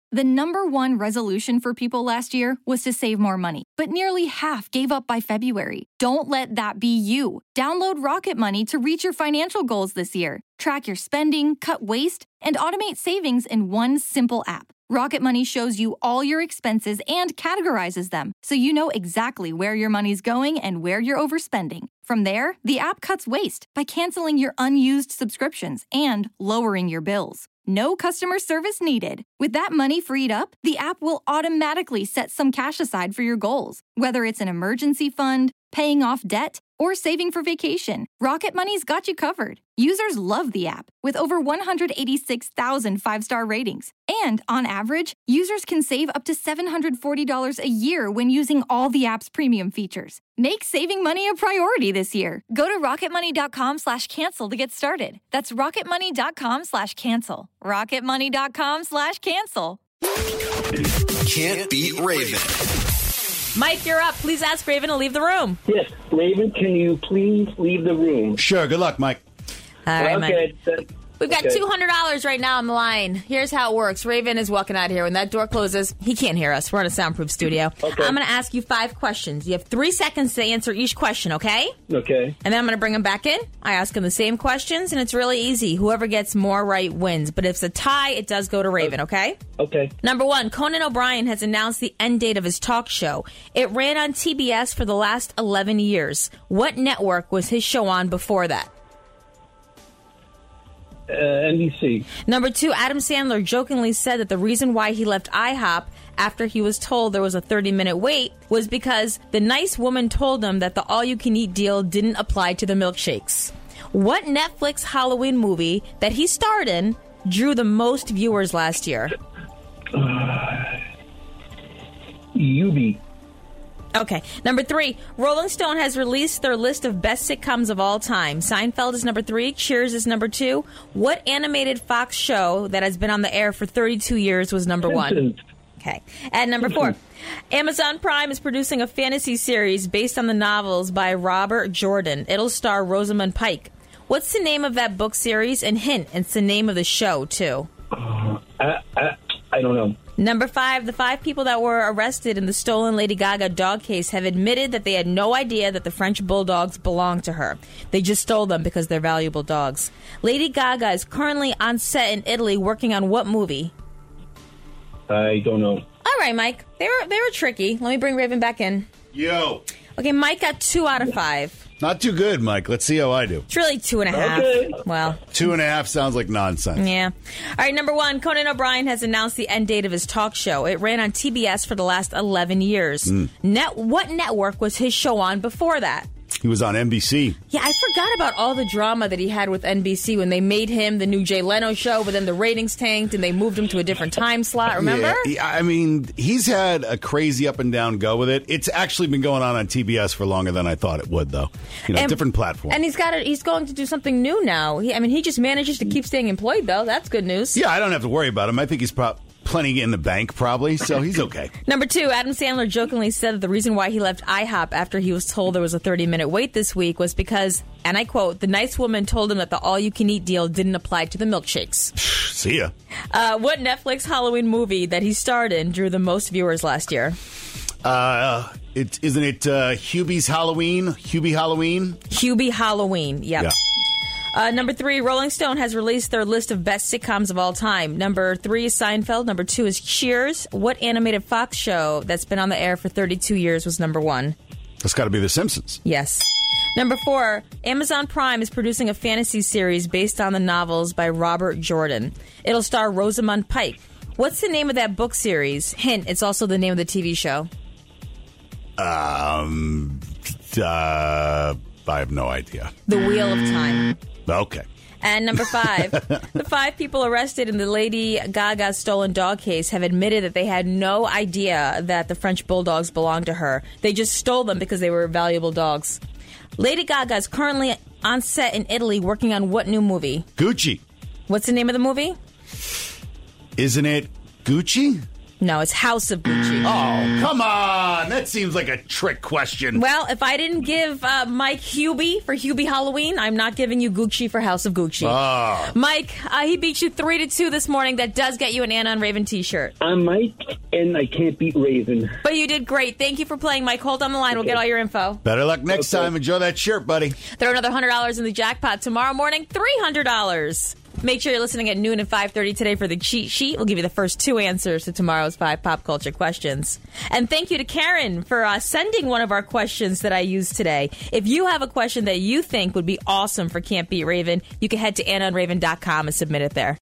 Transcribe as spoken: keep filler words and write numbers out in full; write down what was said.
The number one resolution for people last year was to save more money, but nearly half gave up by February. Don't let that be you. Download Rocket Money to reach your financial goals this year. Track your spending, cut waste, and automate savings in one simple app. Rocket Money shows you all your expenses and categorizes them, so you know exactly where your money's going and where you're overspending. From there, the app cuts waste by canceling your unused subscriptions and lowering your bills. No customer service needed. With that money freed up, the app will automatically set some cash aside for your goals. Whether it's an emergency fund, paying off debt, or saving for vacation, Rocket Money's got you covered. Users love the app, with over one hundred eighty-six thousand five-star ratings. And on average, users can save up to seven hundred forty dollars a year when using all the app's premium features. Make saving money a priority this year. Go to rocketmoney.com slash cancel to get started. That's rocketmoney.com slash cancel. rocketmoney.com slash cancel. Can't beat Raven. Mike, you're up. Please ask Raven to leave the room. Yes, Raven, can you please leave the room? Sure. Good luck, Mike. All right, okay. Mike. We've got Okay. two hundred dollars right now on the line. Here's how it works. Raven is walking out here. When that door closes, he can't hear us. We're in a soundproof studio. Okay. I'm going to ask you five questions. You have three seconds to answer each question, okay? Okay. And then I'm going to bring him back in. I ask him the same questions, and it's really easy. Whoever gets more right wins. But if it's a tie, it does go to Raven, okay? Okay. Number one, Conan O'Brien has announced the end date of his talk show. It ran on T B S for the last eleven years. What network was his show on before that? Uh, N B C. Number two, Adam Sandler jokingly said that the reason why he left IHOP after he was told there was a thirty-minute wait was because the nice woman told him that the all-you-can-eat deal didn't apply to the milkshakes. What Netflix Halloween movie that he starred in drew the most viewers last year? Uh, Yubi. Okay. Number three, Rolling Stone has released their list of best sitcoms of all time. Seinfeld is number three. Cheers is number two. What animated Fox show that has been on the air for thirty-two years was number one? Simpsons. Okay. And number four, Amazon Prime is producing a fantasy series based on the novels by Robert Jordan. It'll star Rosamund Pike. What's the name of that book series? And hint, it's the name of the show, too. Uh, I, I, I don't know. Number five, the five people that were arrested in the stolen Lady Gaga dog case have admitted that they had no idea that the French bulldogs belonged to her. They just stole them because they're valuable dogs. Lady Gaga is currently on set in Italy working on what movie? I don't know. All right, Mike. They were they were tricky. Let me bring Raven back in. Yo. Okay, Mike got two out of five. Not too good, Mike. Let's see how I do. It's really two and a half. Okay. Well, Two and a half sounds like nonsense. yeah. All right, number one, Conan O'Brien has announced the end date of his talk show. It ran on T B S for the last eleven years. Mm. Net, what network was his show on before that? He was on N B C. Yeah, I forgot about all the drama that he had with N B C when they made him the new Jay Leno show, but then the ratings tanked and they moved him to a different time slot. Remember? Yeah, I mean, he's had a crazy up and down go with it. It's actually been going on on T B S for longer than I thought it would, though. You know, And- different platform. And he's got a, he's going to do something new now. He, I mean, he just manages to keep staying employed, though. That's good news. yeah, I don't have to worry about him. I think he's pro- plenty in the bank, probably, so he's okay. Number two, Adam Sandler jokingly said that the reason why he left IHOP after he was told there was a thirty-minute wait this week was because, and I quote, the nice woman told him that the all-you-can-eat deal didn't apply to the milkshakes. See ya. Uh, what Netflix Halloween movie that he starred in drew the most viewers last year? Uh, it, isn't it uh, Hubie's Halloween? Hubie Halloween? Hubie Halloween. Yep. Yeah. Uh, number three, Rolling Stone has released their list of best sitcoms of all time. Number three is Seinfeld. Number two is Cheers. What animated Fox show that's been on the air for thirty-two years was number one? That's got to be The Simpsons. Yes. Number four, Amazon Prime is producing a fantasy series based on the novels by Robert Jordan. It'll star Rosamund Pike. What's the name of that book series? Hint, it's also the name of the T V show. Um, uh, I have no idea. The Wheel of Time. Okay. And number five, the five people arrested in the Lady Gaga stolen dog case have admitted that they had no idea that the French bulldogs belonged to her. They just stole them because they were valuable dogs. Lady Gaga is currently on set in Italy working on what new movie? Gucci. What's the name of the movie? Isn't it Gucci? No, it's House of Gucci. Oh, come on. That seems like a trick question. Well, if I didn't give uh, Mike Hubie for Hubie Halloween, I'm not giving you Gucci for House of Gucci. Oh. Mike, uh, he beat you three to two this morning. That does get you an Anna and Raven t-shirt. I'm Mike, and I can't beat Raven. But you did great. Thank you for playing, Mike. Hold on the line. We'll get all your info. Better luck next Okay. time. Enjoy that shirt, buddy. Throw another one hundred dollars in the jackpot tomorrow morning. three hundred dollars. Make sure you're listening at noon and five thirty today for the cheat sheet. We'll give you the first two answers to tomorrow's five pop culture questions. And thank you to Karen for uh, sending one of our questions that I used today. If you have a question that you think would be awesome for Can't Beat Raven, you can head to anna and raven dot com and submit it there.